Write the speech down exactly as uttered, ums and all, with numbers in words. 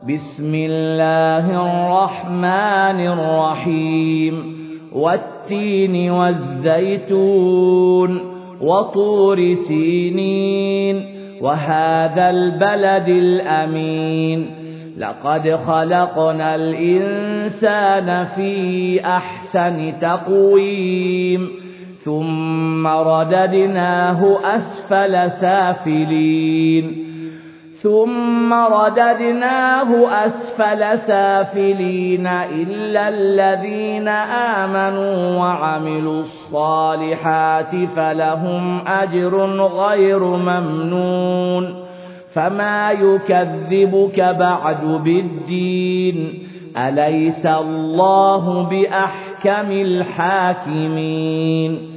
بسم الله الرحمن الرحيم والتين والزيتون وطور سينين وهذا البلد الأمين لقد خلقنا الإنسان في أحسن تقويم ثم رددناه أسفل سافلين ثم رددناه أسفل سافلين إلا الذين آمنوا وعملوا الصالحات فلهم أجر غير ممنون فما يكذبك بعد بالدين أليس الله بأحكم الحاكمين